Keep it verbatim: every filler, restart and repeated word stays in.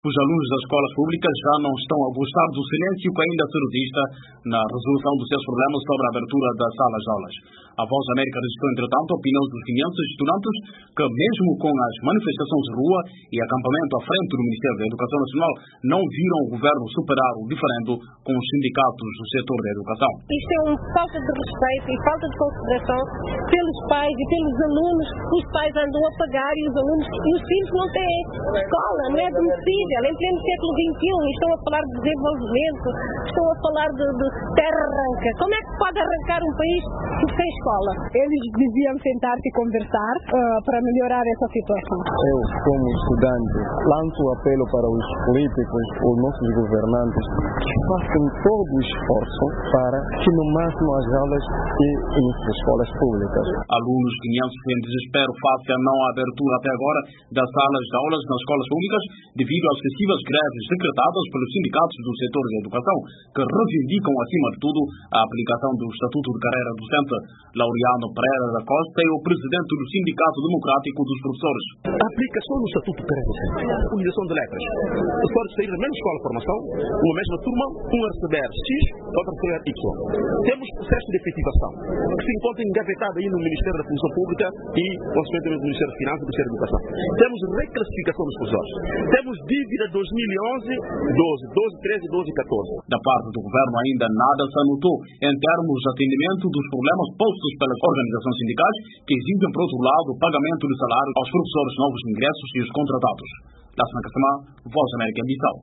Os alunos das escolas públicas já não estão a gostar do silêncio que ainda se resiste na resolução dos seus problemas sobre a abertura das salas de aulas. A Voz da América registrou, entretanto, a opinião dos quinhentos estudantes que, mesmo com as manifestações de rua e acampamento à frente do Ministério da Educação Nacional, não viram o governo superar o diferendo com os sindicatos do setor da educação. Isto é uma falta de respeito e falta de consideração pelos pais e pelos alunos. Os pais andam a pagar e os alunos e os filhos não têm escola, não é admissível. Em pleno século vinte e um, estão a falar de desenvolvimento, estão a falar de, de terra arranca. Como é que pode arrancar um país sem escola? Eles deviam sentar-se e conversar uh, para melhorar essa situação. Eu, como estudante, lanço o apelo para os políticos, os nossos governantes, que façam todo o esforço para que no máximo as aulas e nas escolas públicas. Alunos quinhentos em desespero face à não abertura até agora das salas de aulas nas escolas públicas devido às excessivas greves decretadas pelos sindicatos do setor da educação, que reivindicam, acima de tudo, a aplicação do Estatuto de Carreira Docente. Laureano Pereira da Costa é o presidente do Sindicato Democrático dos Professores. A aplicação do Estatuto de Carreira Docente, a unização de letras. Os professores saíram da mesma escola de formação, uma mesma turma, um a receber X, outro a receber Y. Temos processo de efetivação, que se encontra engavetado aí no Ministério da Função Pública e, consequentemente, no Ministério das Finanças e do Ministério da Educação. Temos reclassificação dos professores. Temos dívida dois mil e onze, doze, doze, treze, doze e catorze. Da parte do governo ainda nada se anotou em termos de atendimento dos problemas postos pelas organizações sindicais que exigem, por outro lado, o pagamento de salário aos professores novos ingressos e os contratados. Lássana Kassamá, Voz da América em Bissau.